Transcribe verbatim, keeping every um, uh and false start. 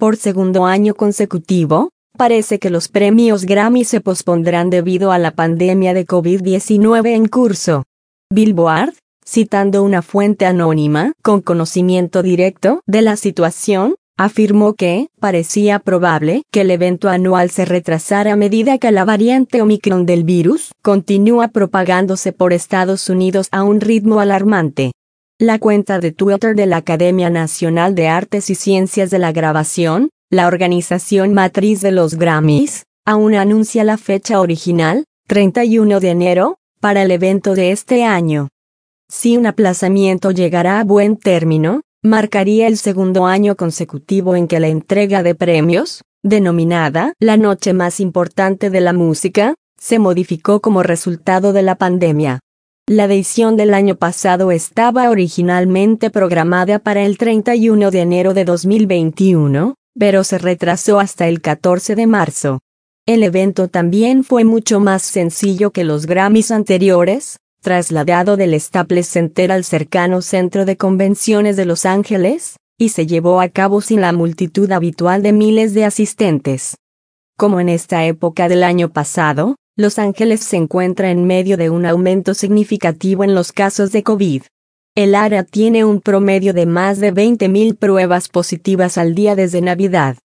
Por segundo año consecutivo, parece que los premios Grammy se pospondrán debido a la pandemia de COVID diecinueve en curso. Billboard, citando una fuente anónima con conocimiento directo de la situación, afirmó que parecía probable que el evento anual se retrasara a medida que la variante Omicron del virus continúa propagándose por Estados Unidos a un ritmo alarmante. La cuenta de Twitter de la Academia Nacional de Artes y Ciencias de la Grabación, la organización matriz de los Grammys, aún anuncia la fecha original, treinta y uno de enero, para el evento de este año. Si un aplazamiento llegara a buen término, marcaría el segundo año consecutivo en que la entrega de premios, denominada la noche más importante de la música, se modificó como resultado de la pandemia. La edición del año pasado estaba originalmente programada para el treinta y uno de enero de dos mil veintiuno, pero se retrasó hasta el catorce de marzo. El evento también fue mucho más sencillo que los Grammys anteriores, trasladado del Staples Center al cercano Centro de Convenciones de Los Ángeles, y se llevó a cabo sin la multitud habitual de miles de asistentes. Como en esta época del año pasado, Los Ángeles se encuentra en medio de un aumento significativo en los casos de COVID. El área tiene un promedio de más de veinte mil pruebas positivas al día desde Navidad.